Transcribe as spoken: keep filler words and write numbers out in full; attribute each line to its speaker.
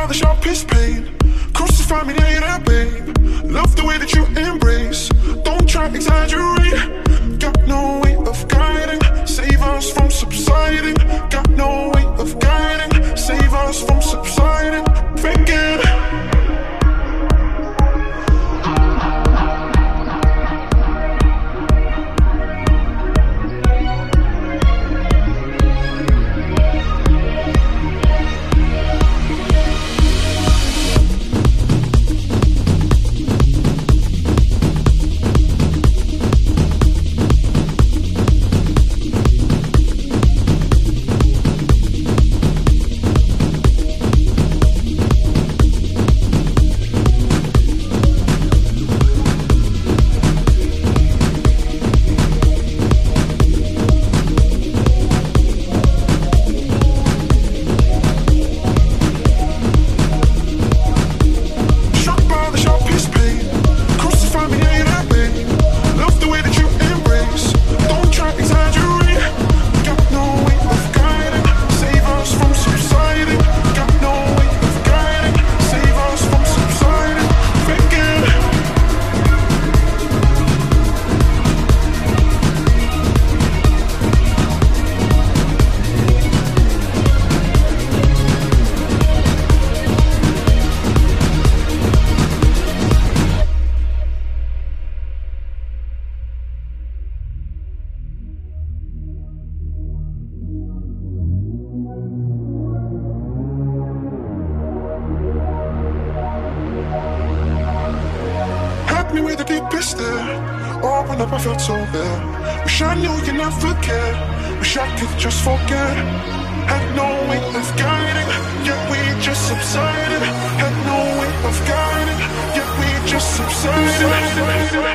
Speaker 1: by the sharpest pain. Crucify me later, babe. Love the way that you embrace. Don't try to exaggerate. Got no way of guiding. Save us from subsiding. Got no way of guiding. Save us from subsiding. Faking. Me with the deepest there. Open up, I felt so bad. Wish I knew you never cared. Wish I could just forget. Had no way of guiding, yet we just subsided. Had no way of guiding, yet we just subsided.